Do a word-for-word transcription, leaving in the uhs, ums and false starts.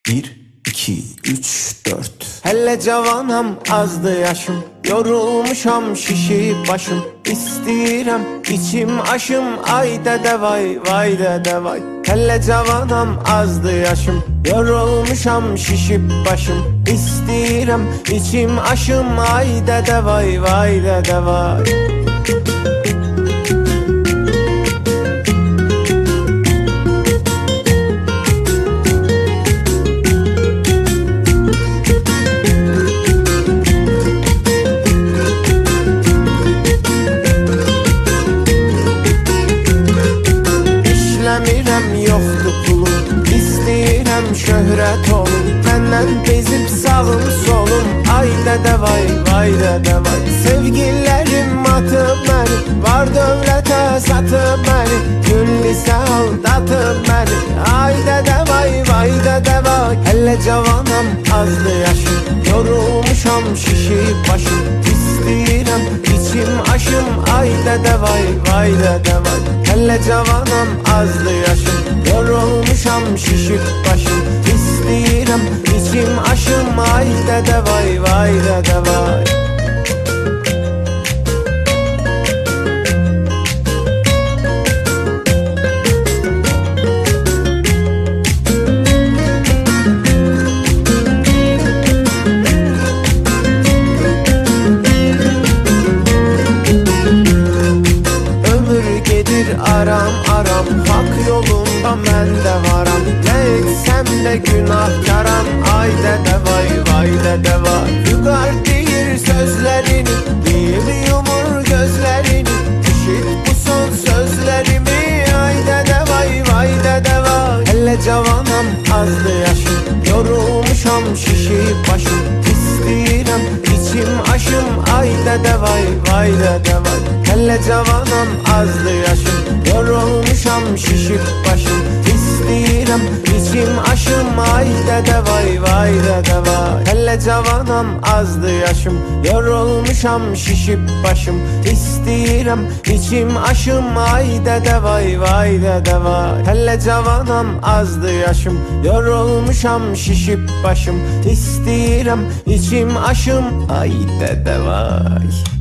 Bir, iki, üç, dört. Hele cavanam, azdı yaşım, yorulmuşam, şişip başım. İstirem içim aşım, ay dede vay, vay dede vay. Hele cavanam, azdı yaşım, yorulmuşam, şişip başım. İstirem içim aşım, ay dede vay, vay dede vay. Yoxdur pulum, istəyirəm şöhrət olum. Məndən bezib sağım solum, ay dədə vay, vay dədə vay. Sevgililərim atıb məni, var dövlətə satıb məni. Gül lisə aldatıb məni, ay dədə vay, vay dədə vay. Hələ cavanam, azdı yaşım, yorulmuşam, şişib başım. İstəyirəm içim aşım, ay dədə vay, vay dədə vay. Hələ cavanam, azdı yaşım, yorulmuşam, şişip başım. İstəyirəm içim aşım, ay dədə vay, vay dədə vay. Aram aram hak yolunda mən də varam. Nə etsəm də günahkaram, ay dədə vay, vay dədə vay. Vüqar deyir sözlərini, deyib yumur gözlərini. Eşit bu son sözlərimi, ay dədə vay, vay dədə vay. Hələ cavanam, azdı yaşım, yorulmuşam, şişib başım. İstəyirəm içim aşım, ay dədə vay, vay dədə vay. Hələ cavanam, azdı yaşım, yorulmuşam, şişip başım. İstəyirəm içim aşım, ay dədə vay, vay dədə vay. Hələ cavanam, azdı yaşım, yorulmuşam, şişip başım. İstəyirəm içim aşım, ay dədə vay, vay dədə vay. Hələ cavanam, azdı yaşım, yorulmuşam, şişip başım. İstəyirəm içim aşım, ay dədə vay.